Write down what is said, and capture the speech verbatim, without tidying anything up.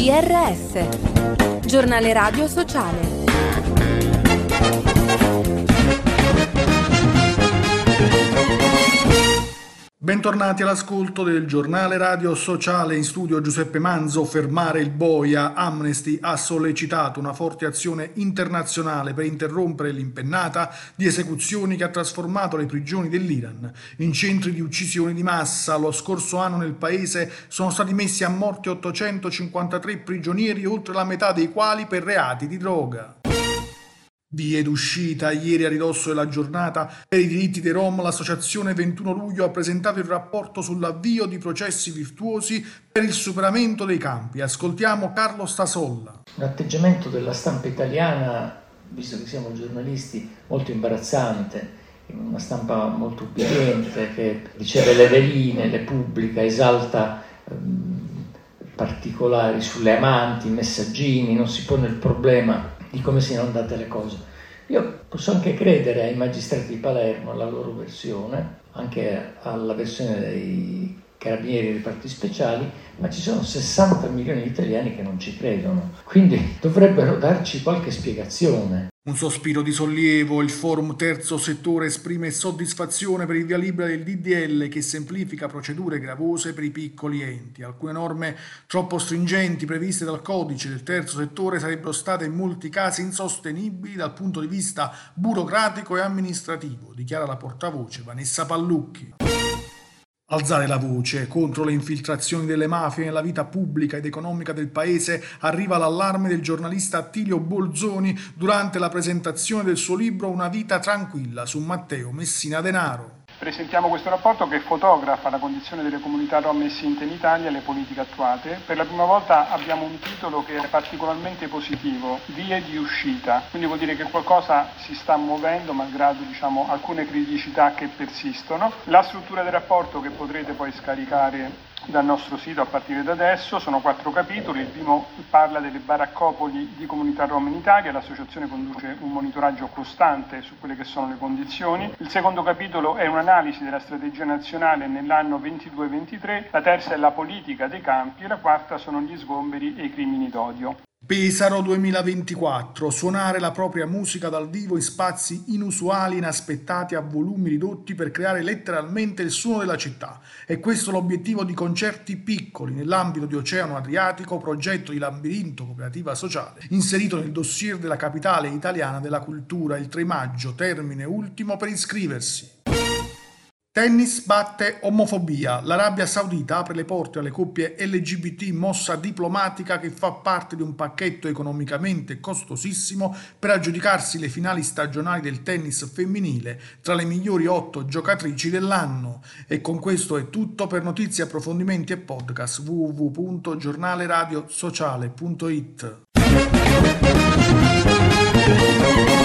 G R S, giornale radio sociale. Bentornati all'ascolto del giornale radio sociale. In studio Giuseppe Manzo. Fermare il boia. Amnesty ha sollecitato una forte azione internazionale per interrompere l'impennata di esecuzioni che ha trasformato le prigioni dell'Iran in centri di uccisione di massa. Lo scorso anno nel paese sono stati messi a morte ottocentocinquantatré prigionieri, oltre la metà dei quali per reati di droga. Vie d'uscita. Ieri, a ridosso della giornata per i diritti dei Rom, l'associazione ventuno luglio ha presentato il rapporto sull'avvio di processi virtuosi per il superamento dei campi. Ascoltiamo Carlo Stasolla. L'atteggiamento della stampa italiana, visto che siamo giornalisti, molto imbarazzante, una stampa molto ubbidiente che riceve le veline, le pubblica, esalta ehm, particolari sulle amanti, messaggini, non si pone il problema di come siano andate le cose. Io posso anche credere ai magistrati di Palermo, alla loro versione, anche alla versione dei carabinieri dei reparti speciali, ma ci sono sessanta milioni di italiani che non ci credono, quindi dovrebbero darci qualche spiegazione. Un sospiro di sollievo. Il forum terzo settore esprime soddisfazione per il via libera del D D L che semplifica procedure gravose per i piccoli enti. Alcune norme troppo stringenti previste dal codice del terzo settore sarebbero state in molti casi insostenibili dal punto di vista burocratico e amministrativo, dichiara la portavoce Vanessa Pallucchi. Alzare la voce contro le infiltrazioni delle mafie nella vita pubblica ed economica del paese. Arriva l'allarme del giornalista Attilio Bolzoni durante la presentazione del suo libro Una vita tranquilla su Matteo Messina Denaro. Presentiamo questo rapporto che fotografa la condizione delle comunità rom essinte in Italia e le politiche attuate. Per la prima volta abbiamo un titolo che è particolarmente positivo, vie di uscita, quindi vuol dire che qualcosa si sta muovendo malgrado diciamo, alcune criticità che persistono. La struttura del rapporto che potrete poi scaricare dal nostro sito a partire da adesso sono quattro capitoli. Il primo parla delle baraccopoli di comunità rom in Italia, l'associazione conduce un monitoraggio costante su quelle che sono le condizioni. Il secondo capitolo è un'analisi della strategia nazionale nell'anno ventidue ventitré, la terza è la politica dei campi e la quarta sono gli sgomberi e i crimini d'odio. Pesaro duemilaventiquattro. Suonare la propria musica dal vivo in spazi inusuali, inaspettati, a volumi ridotti per creare letteralmente il suono della città. E questo è l'obiettivo di Concerti Piccoli nell'ambito di Oceano Adriatico, progetto di Labirinto Cooperativa Sociale, inserito nel dossier della Capitale Italiana della Cultura. Il tre maggio, termine ultimo per iscriversi. Tennis batte omofobia. L'Arabia Saudita apre le porte alle coppie L G B T, mossa diplomatica che fa parte di un pacchetto economicamente costosissimo per aggiudicarsi le finali stagionali del tennis femminile tra le migliori otto giocatrici dell'anno. E con questo è tutto. Per notizie, approfondimenti e podcast w w w punto giornale radio sociale punto it.